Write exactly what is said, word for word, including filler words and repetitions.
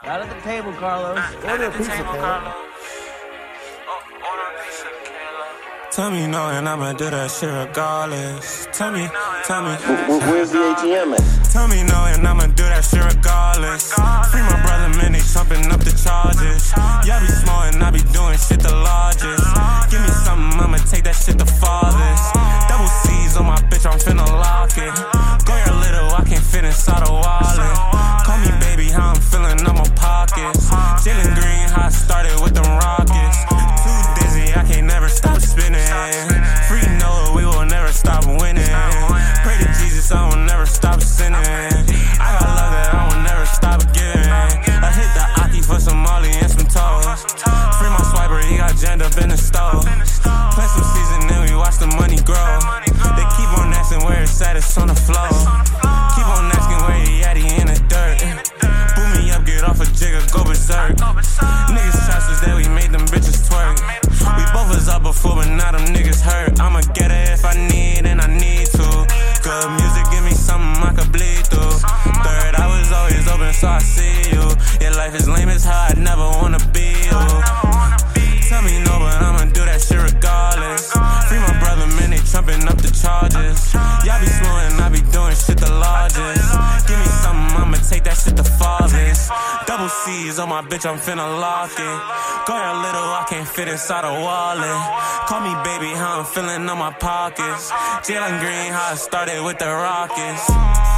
Out at the table, Carlos. Order a pizza, Carlos. Tell me no, and I'ma do that shit regardless. Tell me, tell me. Where's the A T M at? Tell me no, and I'ma do that shit regardless. Free my brother, man, they trumping up the charges. Y'all be small and I be doing shit the largest. Give me something, I'ma take that shit the farthest. Double C's on my bitch, I'm finna lock it. Go here little, I can't fit inside a wallet. Call me baby, how I'm feeling, on my pockets. Jalen Green, how I started with them rockets. Too dizzy, I can't never stop spinning. Free Noah, we will never stop winning. Pray to Jesus, I will never stop sinning. I got love that I will never stop giving. I hit the Aki for some Molly and some toes. Free my swiper, he got jammed up in the stove. Play some season, then we watch the money grow. They keep on asking where it's at, it's on the floor. Keep on asking where he at, he in the dirt. Boot me up, get off a jigger, go berserk. Niggas chances that we made them bitches twerk. We both was up before, but now them niggas hurt. I'ma get it if I need, and I need to. Good music, give me something I could bleed through. Third, I was always open, so I see you. Yeah, life is lame as hell, I never wanna be you. Tell me no, but I'ma do that shit regardless. Free my brother, man, they trumping up the charges. Y'all be slow and I be doing shit the largest. Give me something, I'ma take that shit the farthest. Double C's on my bitch, I'm finna lock it. Go here little, I can't fit inside a wallet. Call me baby, how I'm feeling on my pockets. Jalen Green, how I started with the Rockets.